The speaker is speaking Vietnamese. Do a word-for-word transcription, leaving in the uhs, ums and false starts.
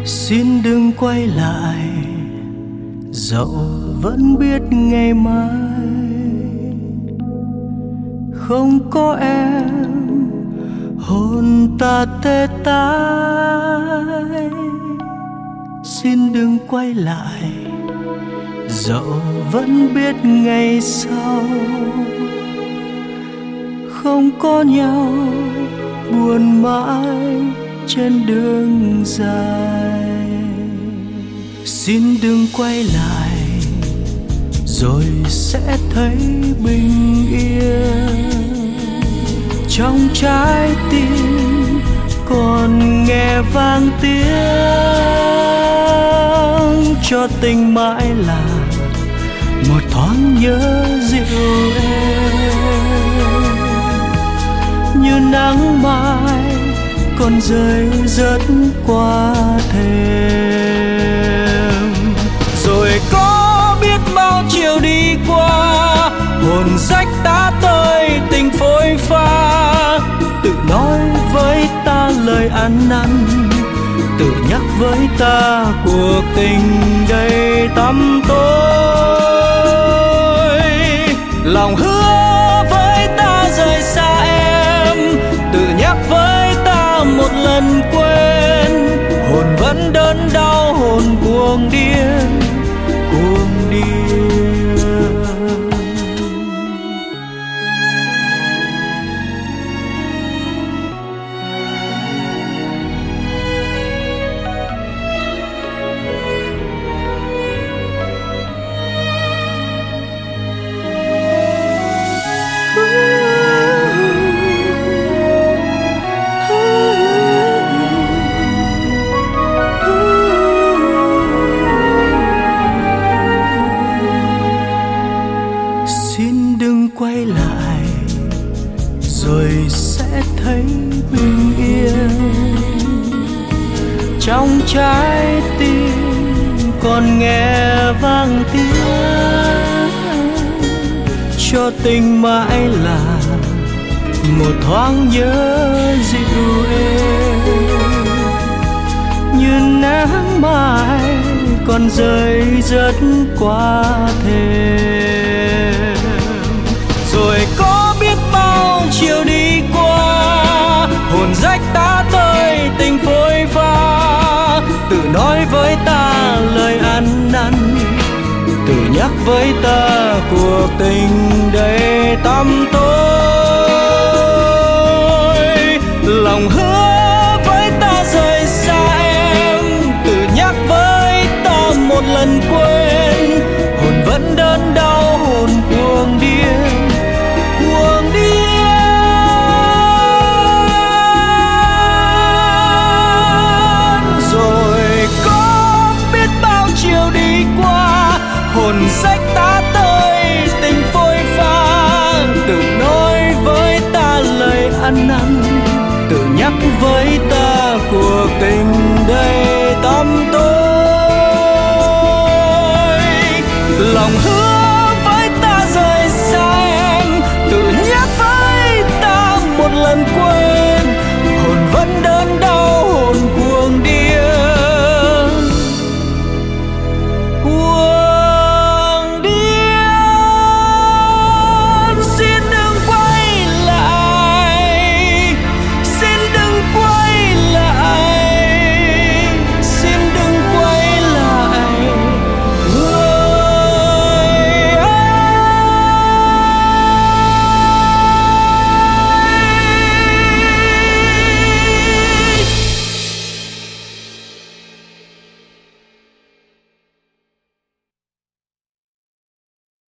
Xin đừng quay lại, dẫu vẫn biết ngày mai không có em, hồn ta tê tái. Xin đừng quay lại, dẫu vẫn biết ngày sau không có nhau, buồn mãi trên đường dài. Xin đừng quay lại, rồi sẽ thấy bình yên. Trong trái tim còn nghe vang tiếng, cho tình mãi là một thoáng nhớ dịu êm. Như nắng mai còn rơi rớt qua thềm, rồi có biết bao chiều đi qua, hồn rách tá tơi tình phôi pha. Tự nói với ta lời ăn năn, tự nhắc với ta cuộc tình đầy tăm tối. Lòng hứa với ta rời xa em, tự nhắc với ta một lần quên. Hồn vẫn đớn đau, hồn cuồng điên, cuồng điên. Xin đừng quay lại, rồi sẽ thấy bình yên. Trong trái tim còn nghe vang tiếng, cho tình mãi là một thoáng nhớ dịu êm. Như nắng mai còn rơi rớt qua thềm, rồi có biết bao chiều đi qua, hồn rách tá tơi tình phôi pha. Tự nói với ta lời ăn năn, tự nhắc với ta cuộc tình đầy tăm tối. Lòng hứa với ta rời xa em, tự nhắc với ta một lần quên. Hồn vẫn đớn đau, hồn cuồng điên, cuồng điên. Rồi có biết bao chiều đi qua, hồn rách tá tơi tình phôi pha. Tự nói với ta lời ăn năn, tự nhắc với ta cuộc tình đây